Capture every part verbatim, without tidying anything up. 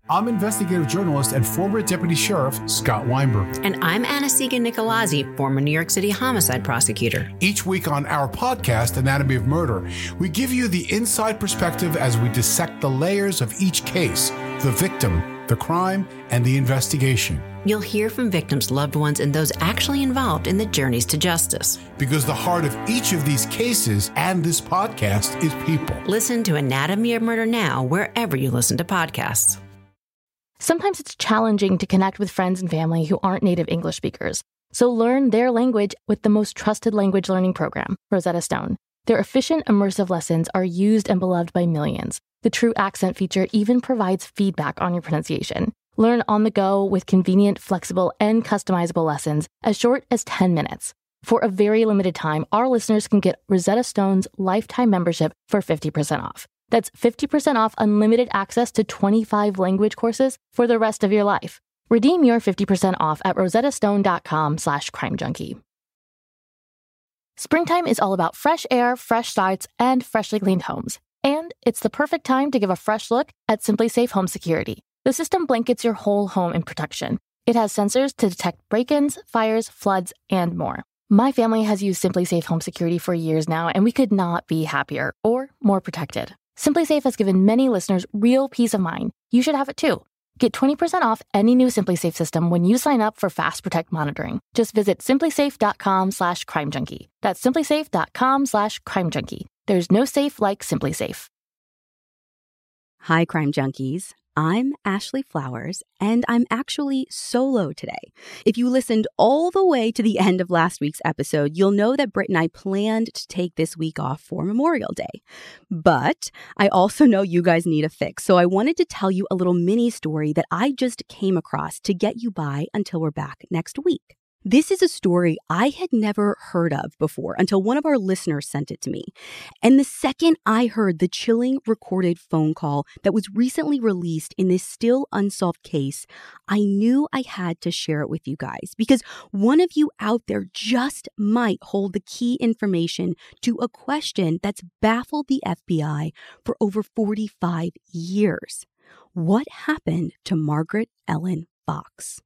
I'm investigative journalist and former Deputy Sheriff Scott Weinberg. And I'm Anastasia Nicolazzi, former New York City homicide prosecutor. Each week on our podcast, Anatomy of Murder, we give you the inside perspective as we dissect the layers of each case, the victim, the crime, and the investigation. You'll hear from victims' loved ones and those actually involved in the journeys to justice. Because the heart of each of these cases and this podcast is people. Listen to Anatomy of Murder now wherever you listen to podcasts. Sometimes it's challenging to connect with friends and family who aren't native English speakers. So learn their language with the most trusted language learning program, Rosetta Stone. Their efficient, immersive lessons are used and beloved by millions. The True Accent feature even provides feedback on your pronunciation. Learn on the go with convenient, flexible, and customizable lessons as short as ten minutes. For a very limited time, our listeners can get Rosetta Stone's lifetime membership for fifty percent off. That's fifty percent off unlimited access to twenty-five language courses for the rest of your life. Redeem your fifty percent off at rosettastone.com slash crime junkie. Springtime is all about fresh air, fresh starts, and freshly cleaned homes. And it's the perfect time to give a fresh look at Simply Safe Home Security. The system blankets your whole home in protection. It has sensors to detect break-ins, fires, floods, and more. My family has used Simply Safe Home Security for years now, and we could not be happier or more protected. Simply Safe has given many listeners real peace of mind. You should have it too. Get twenty percent off any new Simply Safe system when you sign up for Fast Protect monitoring. Just visit simplysafe.com slash crime junkie. That's simplysafe.com slash crime junkie. There's no safe like Simply Safe. Hi, Crime Junkies. I'm Ashley Flowers, and I'm actually solo today. If you listened all the way to the end of last week's episode, you'll know that Britt and I planned to take this week off for Memorial Day. But I also know you guys need a fix, so I wanted to tell you a little mini story that I just came across to get you by until we're back next week. This is a story I had never heard of before until one of our listeners sent it to me. And the second I heard the chilling recorded phone call that was recently released in this still unsolved case, I knew I had to share it with you guys because one of you out there just might hold the key information to a question that's baffled the F B I for over forty-five years. What happened to Margaret Ellen Fox?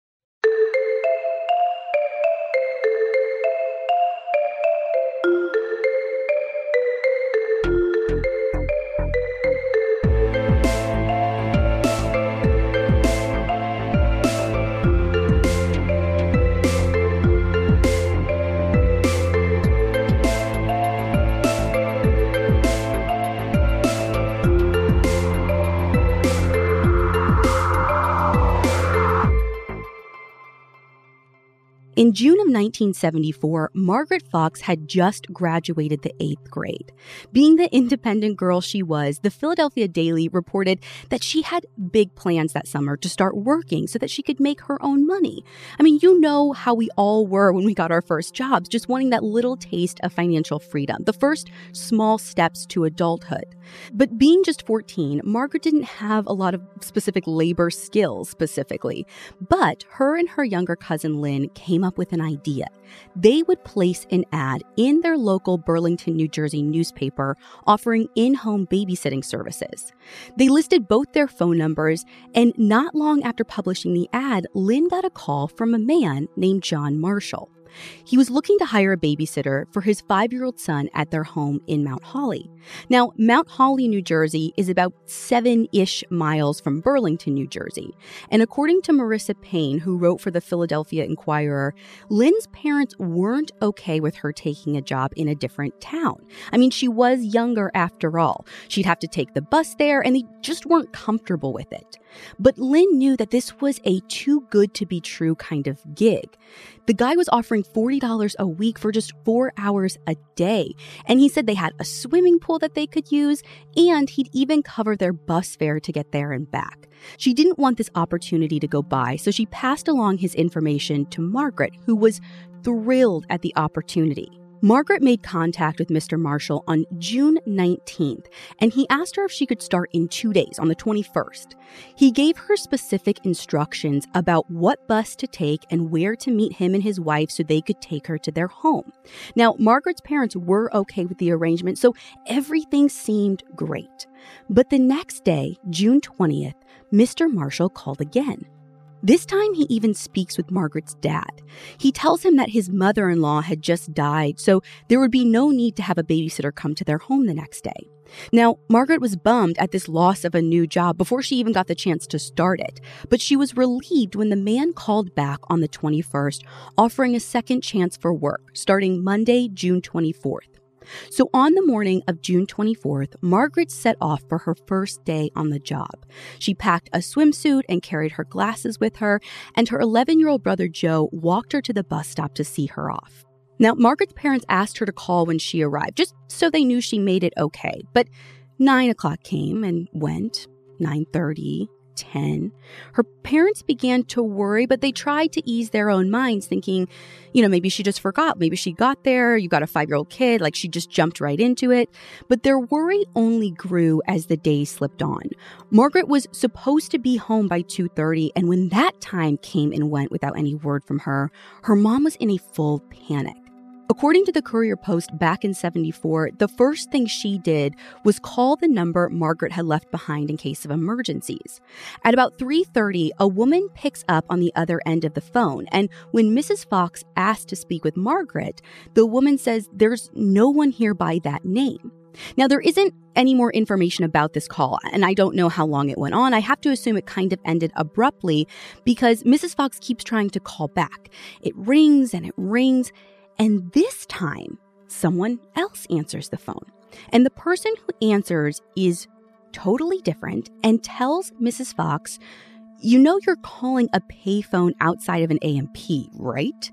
In June of nineteen seventy-four, Margaret Fox had just graduated the eighth grade. Being the independent girl she was, the Philadelphia Daily reported that she had big plans that summer to start working so that she could make her own money. I mean, you know how we all were when we got our first jobs, just wanting that little taste of financial freedom, the first small steps to adulthood. But being just fourteen, Margaret didn't have a lot of specific labor skills specifically. But her and her younger cousin Lynn came up with an idea. They would place an ad in their local Burlington, New Jersey newspaper offering in-home babysitting services. They listed both their phone numbers, and not long after publishing the ad, Lynn got a call from a man named John Marshall. He was looking to hire a babysitter for his five-year-old son at their home in Mount Holly. Now, Mount Holly, New Jersey is about seven-ish miles from Burlington, New Jersey. And according to Marissa Payne, who wrote for the Philadelphia Inquirer, Lynn's parents weren't okay with her taking a job in a different town. I mean, she was younger after all. She'd have to take the bus there, and they just weren't comfortable with it. But Lynn knew that this was a too good to be true kind of gig. The guy was offering forty dollars a week for just four hours a day. And he said they had a swimming pool that they could use, and he'd even cover their bus fare to get there and back. She didn't want this opportunity to go by, so she passed along his information to Margaret, who was thrilled at the opportunity. Margaret made contact with Mister Marshall on June nineteenth, and he asked her if she could start in two days, on the twenty-first. He gave her specific instructions about what bus to take and where to meet him and his wife so they could take her to their home. Now, Margaret's parents were okay with the arrangement, so everything seemed great. But the next day, June twentieth, Mister Marshall called again. This time, he even speaks with Margaret's dad. He tells him that his mother-in-law had just died, so there would be no need to have a babysitter come to their home the next day. Now, Margaret was bummed at this loss of a new job before she even got the chance to start it, but she was relieved when the man called back on the twenty-first, offering a second chance for work, starting Monday, June twenty-fourth. So on the morning of June twenty-fourth, Margaret set off for her first day on the job. She packed a swimsuit and carried her glasses with her, and her eleven-year-old brother Joe walked her to the bus stop to see her off. Now, Margaret's parents asked her to call when she arrived, just so they knew she made it okay. But nine o'clock came and went, nine thirty, ten. Her parents began to worry, but they tried to ease their own minds, thinking, you know, maybe she just forgot. Maybe she got there. You got a five-year-old kid, like she just jumped right into it. But their worry only grew as the days slipped on. Margaret was supposed to be home by two thirty, and when that time came and went without any word from her, her mom was in a full panic. According to the Courier Post back in seventy-four, the first thing she did was call the number Margaret had left behind in case of emergencies. At about three thirty, a woman picks up on the other end of the phone, and when Missus Fox asks to speak with Margaret, the woman says there's no one here by that name. Now, there isn't any more information about this call, and I don't know how long it went on. I have to assume it kind of ended abruptly because Missus Fox keeps trying to call back. It rings and it rings. And this time, someone else answers the phone. And the person who answers is totally different and tells Missus Fox, you know you're calling a payphone outside of an A M P, right?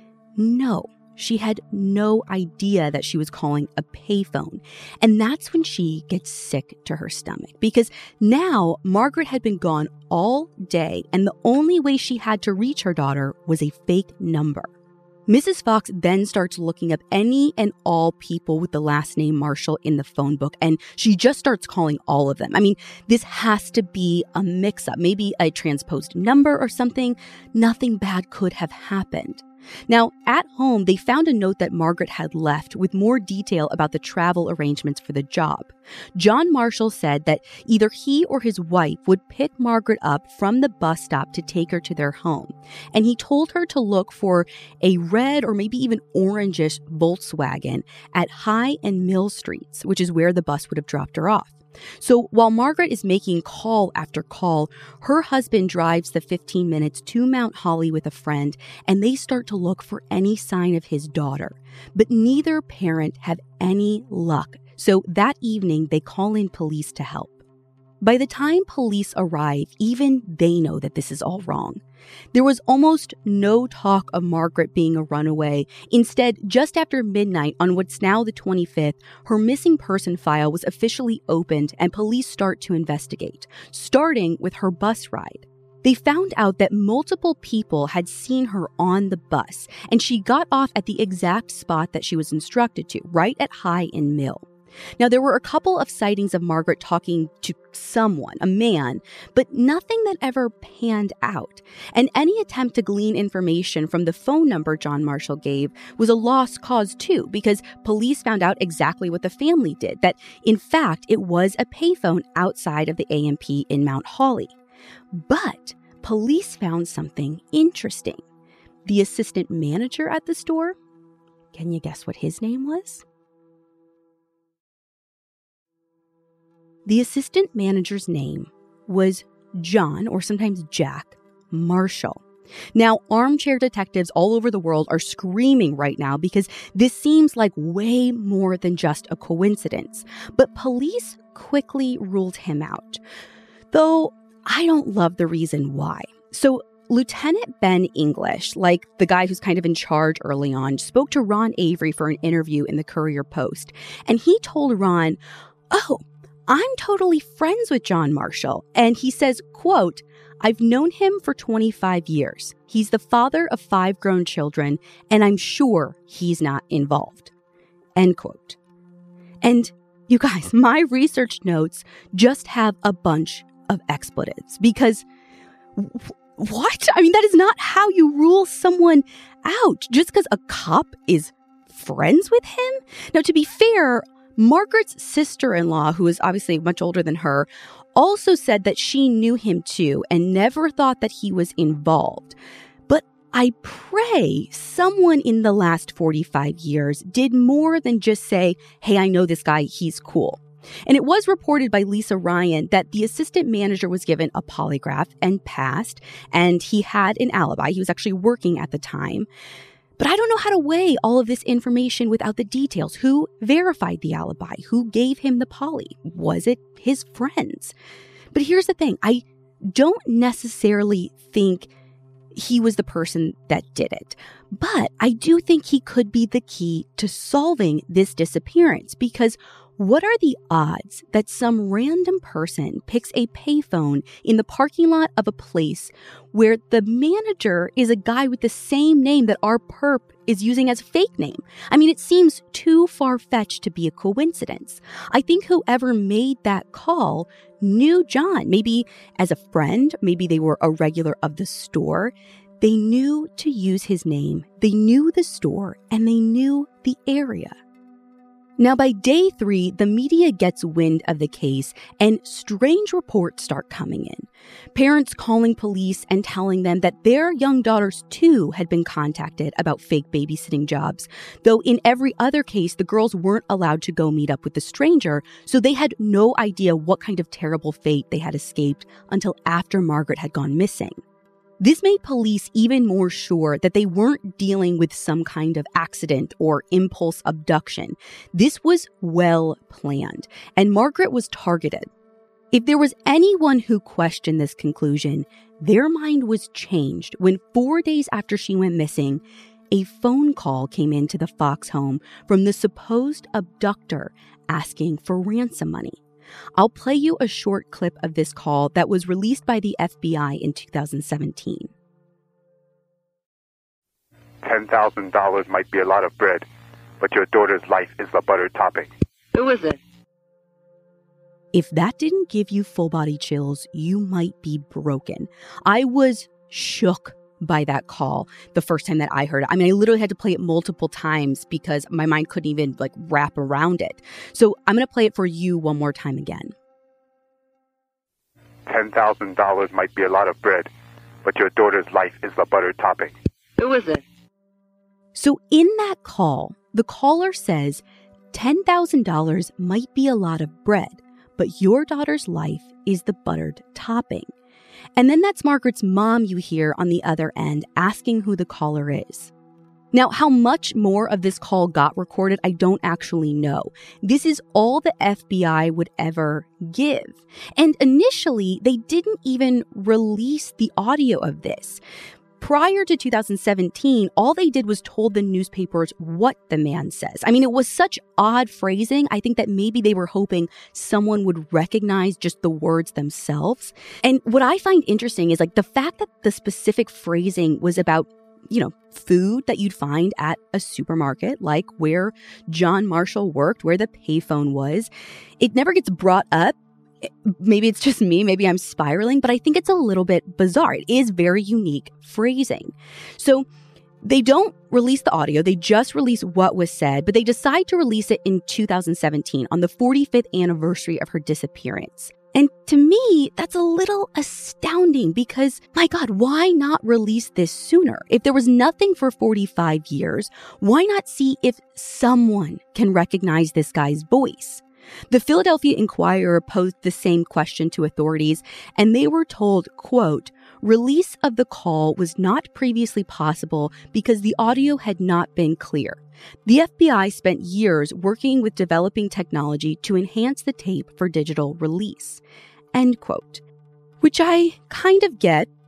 No, she had no idea that she was calling a payphone. And that's when she gets sick to her stomach, because now Margaret had been gone all day, and the only way she had to reach her daughter was a fake number. Missus Fox then starts looking up any and all people with the last name Marshall in the phone book, and she just starts calling all of them. I mean, this has to be a mix-up, maybe a transposed number or something. Nothing bad could have happened. Now, at home, they found a note that Margaret had left with more detail about the travel arrangements for the job. John Marshall said that either he or his wife would pick Margaret up from the bus stop to take her to their home. And he told her to look for a red or maybe even orangish Volkswagen at High and Mill Streets, which is where the bus would have dropped her off. So while Margaret is making call after call, her husband drives the fifteen minutes to Mount Holly with a friend, and they start to look for any sign of his daughter. But neither parent had any luck. So that evening, they call in police to help. By the time police arrive, even they know that this is all wrong. There was almost no talk of Margaret being a runaway. Instead, just after midnight on what's now the twenty-fifth, her missing person file was officially opened and police start to investigate, starting with her bus ride. They found out that multiple people had seen her on the bus, and she got off at the exact spot that she was instructed to, right at High and Mill. Now, there were a couple of sightings of Margaret talking to someone, a man, but nothing that ever panned out. And any attempt to glean information from the phone number John Marshall gave was a lost cause too, because police found out exactly what the family did, that in fact, it was a payphone outside of the A M P in Mount Holly. But police found something interesting. The assistant manager at the store, can you guess what his name was? The assistant manager's name was John, or sometimes Jack, Marshall. Now, armchair detectives all over the world are screaming right now because this seems like way more than just a coincidence. But police quickly ruled him out, though I don't love the reason why. So Lieutenant Ben English, like the guy who's kind of in charge early on, spoke to Ron Avery for an interview in the Courier Post. And he told Ron, oh, I'm totally friends with John Marshall. And he says, quote, I've known him for twenty-five years. He's the father of five grown children, and I'm sure he's not involved. End quote. And you guys, my research notes just have a bunch of expletives because what? I mean, that is not how you rule someone out just because a cop is friends with him. Now, to be fair, Margaret's sister-in-law, who is obviously much older than her, also said that she knew him too and never thought that he was involved. But I pray someone in the last forty-five years did more than just say, hey, I know this guy, he's cool. And it was reported by Lisa Ryan that the assistant manager was given a polygraph and passed, and he had an alibi. He was actually working at the time. But I don't know how to weigh all of this information without the details. Who verified the alibi? Who gave him the poly? Was it his friends? But here's the thing. I don't necessarily think he was the person that did it. But I do think he could be the key to solving this disappearance, because what are the odds that some random person picks a payphone in the parking lot of a place where the manager is a guy with the same name that our perp is using as a fake name? I mean, it seems too far-fetched to be a coincidence. I think whoever made that call knew John, maybe as a friend, maybe they were a regular of the store. They knew to use his name, they knew the store, and they knew the area. Now, by day three, the media gets wind of the case and strange reports start coming in. Parents calling police and telling them that their young daughters, too, had been contacted about fake babysitting jobs. Though in every other case, the girls weren't allowed to go meet up with the stranger, so they had no idea what kind of terrible fate they had escaped until after Margaret had gone missing. This made police even more sure that they weren't dealing with some kind of accident or impulse abduction. This was well planned, and Margaret was targeted. If there was anyone who questioned this conclusion, their mind was changed when four days after she went missing, a phone call came into the Fox home from the supposed abductor asking for ransom money. I'll play you a short clip of this call that was released by the F B I in two thousand seventeen. ten thousand dollars might be a lot of bread, but your daughter's life is the buttered topping. Who is it? If that didn't give you full-body chills, you might be broken. I was shook by that call the first time that I heard it. I mean, I literally had to play it multiple times because my mind couldn't even like wrap around it. So I'm going to play it for you one more time again. ten thousand dollars might be a lot of bread, but your daughter's life is the buttered topping. Who is it? So in that call, the caller says ten thousand dollars might be a lot of bread, but your daughter's life is the buttered topping. And then that's Margaret's mom you hear on the other end asking who the caller is. Now, how much more of this call got recorded, I don't actually know. This is all the F B I would ever give. And initially, they didn't even release the audio of this. Prior to two thousand seventeen, all they did was told the newspapers what the man says. I mean, it was such odd phrasing. I think that maybe they were hoping someone would recognize just the words themselves. And what I find interesting is like the fact that the specific phrasing was about, you know, food that you'd find at a supermarket, like where John Marshall worked, where the payphone was. It never gets brought up. Maybe it's just me, maybe I'm spiraling, but I think it's a little bit bizarre. It is very unique phrasing. So they don't release the audio, they just release what was said, but they decide to release it in two thousand seventeen on the forty-fifth anniversary of her disappearance. And to me, that's a little astounding because, my God, why not release this sooner? If there was nothing for forty-five years, why not see if someone can recognize this guy's voice? The Philadelphia Inquirer posed the same question to authorities, and they were told, quote, release of the call was not previously possible because the audio had not been clear. The F B I spent years working with developing technology to enhance the tape for digital release, end quote. Which I kind of get,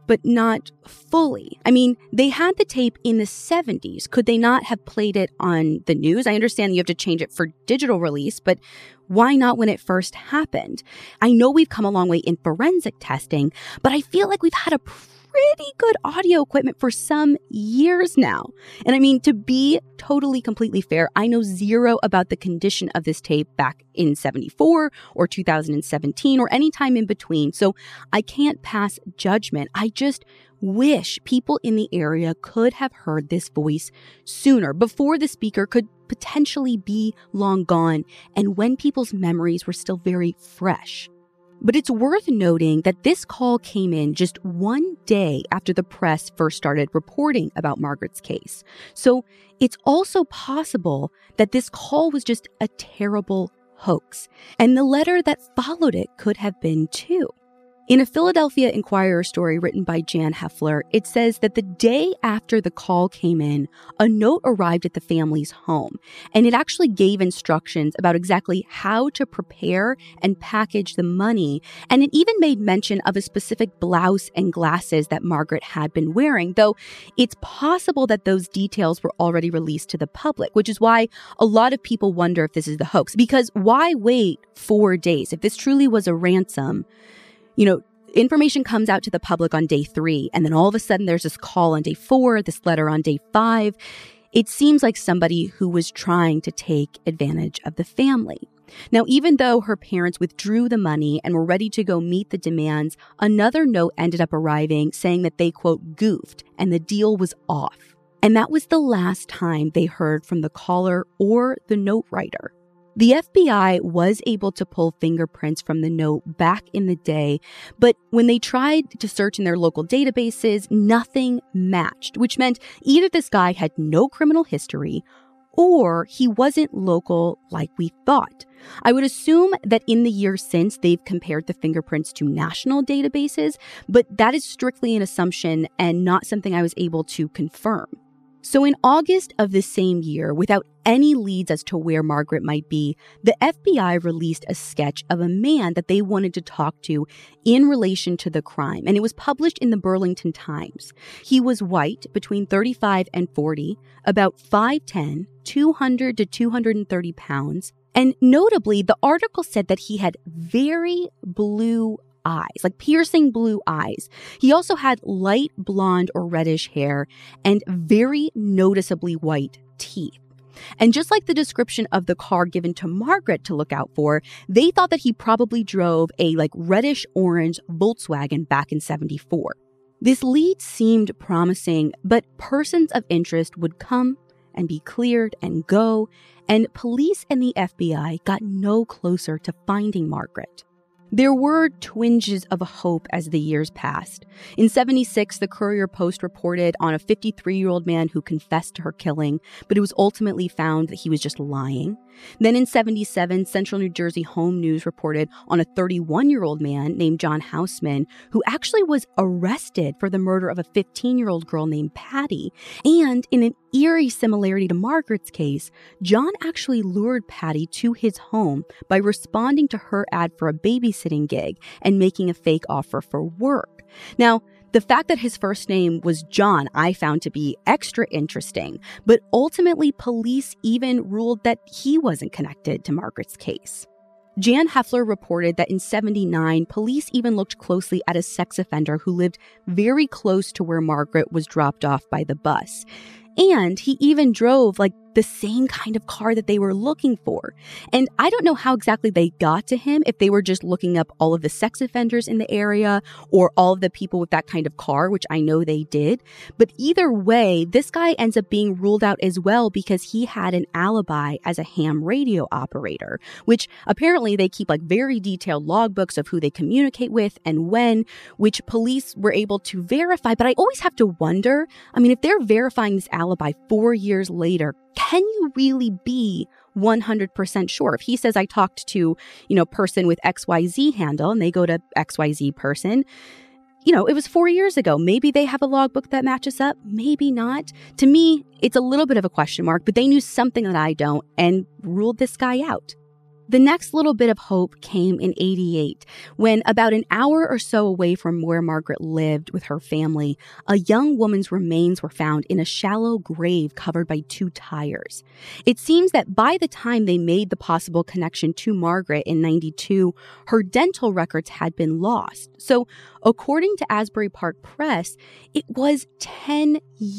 but not fully. I mean, they had the tape in the seventies. Could they not have played it on the news? I understand you have to change it for digital release, but why not when it first happened? I know we've come a long way in forensic testing, but I feel like we've had a pretty good audio equipment for some years now. And I mean, to be totally, completely fair, I know zero about the condition of this tape back in seventy-four or two thousand seventeen or any time in between. So I can't pass judgment. I just wish people in the area could have heard this voice sooner, before the speaker could potentially be long gone and when people's memories were still very fresh. But it's worth noting that this call came in just one day after the press first started reporting about Margaret's case. So it's also possible that this call was just a terrible hoax, and the letter that followed it could have been too. In a Philadelphia Inquirer story written by Jan Heffler, it says that the day after the call came in, a note arrived at the family's home, and it actually gave instructions about exactly how to prepare and package the money, and it even made mention of a specific blouse and glasses that Margaret had been wearing, though it's possible that those details were already released to the public, which is why a lot of people wonder if this is the hoax, because why wait four days? If this truly was a ransom, you know, information comes out to the public on day three, and then all of a sudden there's this call on day four, this letter on day five. It seems like somebody who was trying to take advantage of the family. Now, even though her parents withdrew the money and were ready to go meet the demands, another note ended up arriving saying that they, quote, goofed, and the deal was off. And that was the last time they heard from the caller or the note writer. The F B I was able to pull fingerprints from the note back in the day, but when they tried to search in their local databases, nothing matched, which meant either this guy had no criminal history or he wasn't local like we thought. I would assume that in the years since, they've compared the fingerprints to national databases, but that is strictly an assumption and not something I was able to confirm. So in August of the same year, without any leads as to where Margaret might be, the F B I released a sketch of a man that they wanted to talk to in relation to the crime, and it was published in the Burlington Times. He was white, between thirty-five and forty, about five ten, two hundred to two hundred thirty pounds, and notably, the article said that he had very blue eyes, like piercing blue eyes. He also had light blonde or reddish hair and very noticeably white teeth. And just like the description of the car given to Margaret to look out for, they thought that he probably drove a like reddish orange Volkswagen back in seventy-four. This lead seemed promising, but persons of interest would come and be cleared and go, and police and the F B I got no closer to finding Margaret. There were twinges of hope as the years passed. In seventy-six, the Courier-Post reported on a fifty-three-year-old man who confessed to her killing, but it was ultimately found that he was just lying. Then in seventy-seven, Central New Jersey Home News reported on a thirty-one-year-old man named John Houseman, who actually was arrested for the murder of a fifteen-year-old girl named Patty. And in an eerie similarity to Margaret's case, John actually lured Patty to his home by responding to her ad for a babysitting gig and making a fake offer for work. Now, the fact that his first name was John I found to be extra interesting, but ultimately police even ruled that he wasn't connected to Margaret's case. Jan Heffler reported that in seventy-nine, police even looked closely at a sex offender who lived very close to where Margaret was dropped off by the bus. And he even drove like the same kind of car that they were looking for. And I don't know how exactly they got to him, if they were just looking up all of the sex offenders in the area or all of the people with that kind of car, which I know they did. But either way, this guy ends up being ruled out as well because he had an alibi as a ham radio operator, which apparently they keep like very detailed logbooks of who they communicate with and when, which police were able to verify. But I always have to wonder, I mean, if they're verifying this alibi four years later, can you really be one hundred percent sure? If he says, I talked to, you know, person with X Y Z handle, and they go to X Y Z person, you know, it was four years ago. Maybe they have a logbook that matches up. Maybe not. To me, it's a little bit of a question mark, but they knew something that I don't and ruled this guy out. The next little bit of hope came in eighty-eight, when about an hour or so away from where Margaret lived with her family, a young woman's remains were found in a shallow grave covered by two tires. It seems that by the time they made the possible connection to Margaret in ninety-two, her dental records had been lost. So, according to Asbury Park Press, it was ten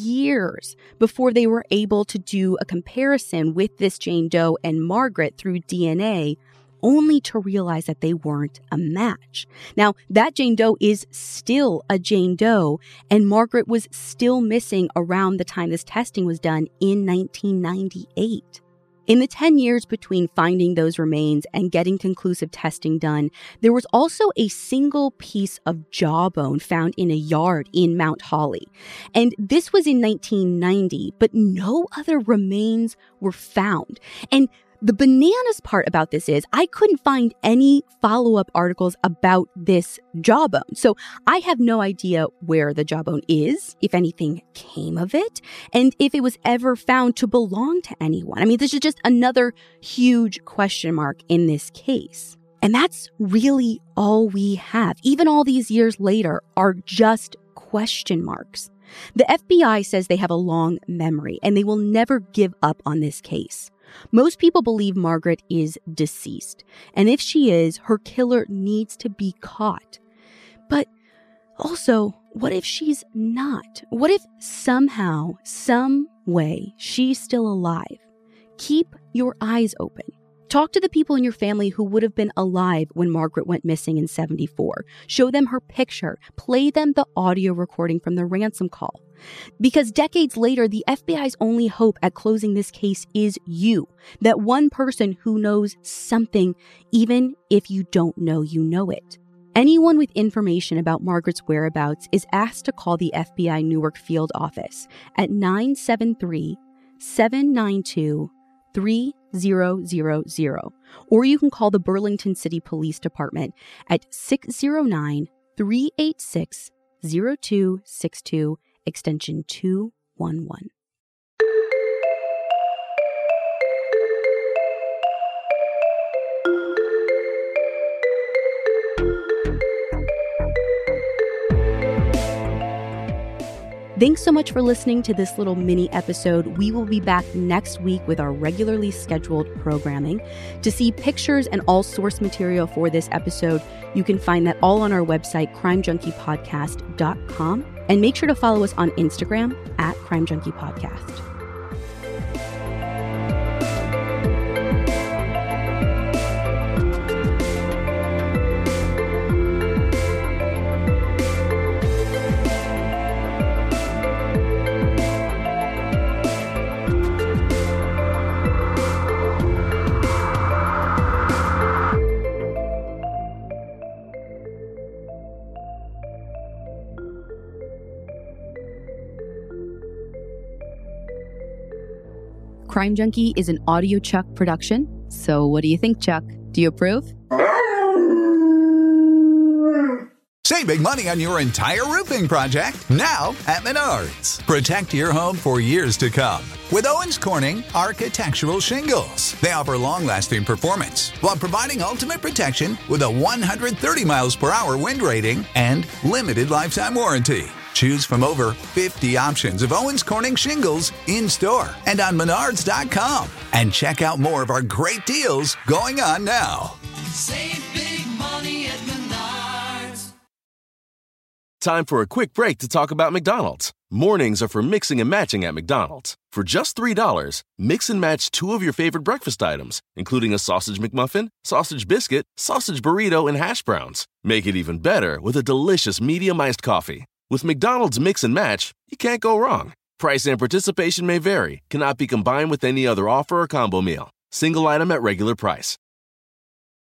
years before they were able to do a comparison with this Jane Doe and Margaret through D N A, only to realize that they weren't a match. Now, that Jane Doe is still a Jane Doe, and Margaret was still missing around the time this testing was done in nineteen ninety-eight. In the ten years between finding those remains and getting conclusive testing done, there was also a single piece of jawbone found in a yard in Mount Holly. And this was in nineteen ninety, but no other remains were found. And the bananas part about this is I couldn't find any follow-up articles about this jawbone. So I have no idea where the jawbone is, if anything came of it, and if it was ever found to belong to anyone. I mean, this is just another huge question mark in this case. And that's really all we have, even all these years later, are just question marks. The F B I says they have a long memory and they will never give up on this case. Most people believe Margaret is deceased, and if she is, her killer needs to be caught. But also, what if she's not? What if somehow, some way, she's still alive? Keep your eyes open. Talk to the people in your family who would have been alive when Margaret went missing in seventy-four. Show them her picture. Play them the audio recording from the ransom call. Because decades later, the F B I's only hope at closing this case is you. That one person who knows something, even if you don't know you know it. Anyone with information about Margaret's whereabouts is asked to call the F B I Newark Field Office at nine seven three, seven nine two, three zero zero zero, or you can call the Burlington City Police Department at six zero nine, three eight six, zero two six two, extension two one one. Thanks so much for listening to this little mini episode. We will be back next week with our regularly scheduled programming. To see pictures and all source material for this episode, you can find that all on our website, crime junkie podcast dot com. And make sure to follow us on Instagram at Crime Junkie Podcast. Crime Junkie is an Audio Chuck production. So what do you think, Chuck? Do you approve? Save big money on your entire roofing project now at Menards. Protect your home for years to come with Owens Corning Architectural Shingles. They offer long-lasting performance while providing ultimate protection with a one hundred thirty miles per hour wind rating and limited lifetime warranty. Choose from over fifty options of Owens Corning shingles in-store and on menards dot com. And check out more of our great deals going on now. Save big money at Menards. Time for a quick break to talk about McDonald's. Mornings are for mixing and matching at McDonald's. For just three dollars, mix and match two of your favorite breakfast items, including a sausage McMuffin, sausage biscuit, sausage burrito, and hash browns. Make it even better with a delicious medium iced coffee. With McDonald's Mix and Match, you can't go wrong. Price and participation may vary. Cannot be combined with any other offer or combo meal. Single item at regular price.